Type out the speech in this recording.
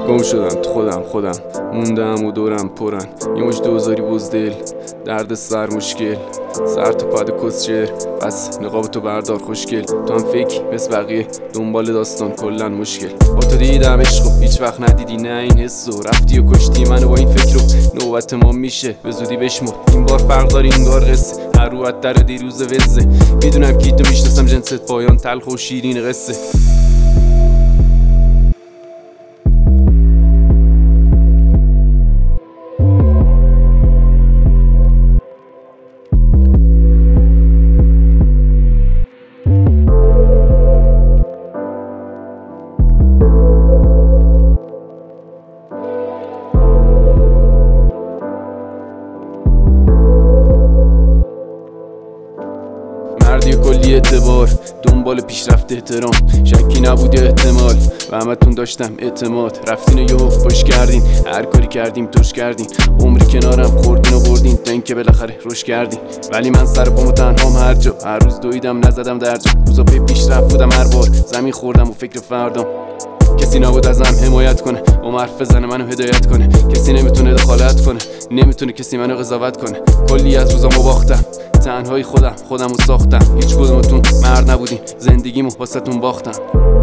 گم شدم تو خودم موندم و دورم پرن یه مش دوزاری بزدل درد سر مشکل سر تو پاد کسچر بس نقاب تو بردار خوشگل تو هم فکر مثل بقیه دنبال داستان کلن مشکل با تو دیدم عشقو هیچ وقت ندیدی نه این حسو رفتی و کشتی منو با این فکرو نوبت ما میشه به زودی بشمر این بار فرق داری انگار قصه هر رو در دیروز وزه میدونم کی تو میشناسم جنست پایان تلخ و شیرین قصه مردی کلی اعتبار دنبال پیشرفت احترام شکی نبود احتمال و همتون داشتم اعتماد رفتین و یهو خوش کردین هر کاری کردیم توش کردین عمری کنارم خوردین و بردین تا اینکه بالاخره روش کردین ولی من سر پامو تنهام هر جا هر روز دویدم نزدم در جا روزا پی پیشرفت بودم هر بار زمین خوردم و فکر فردام کسی نبود ازم حمایت کنه با حرف بزنه منو هدایت کنه کسی نمیتونه دخالت کنه نمیتونه کسی منو قضاوت کنه کلی از روزامو باختم تنهایی خودمو ساختم هیچ کدومتون مرد نبودین زندگیمو واسهتون باختم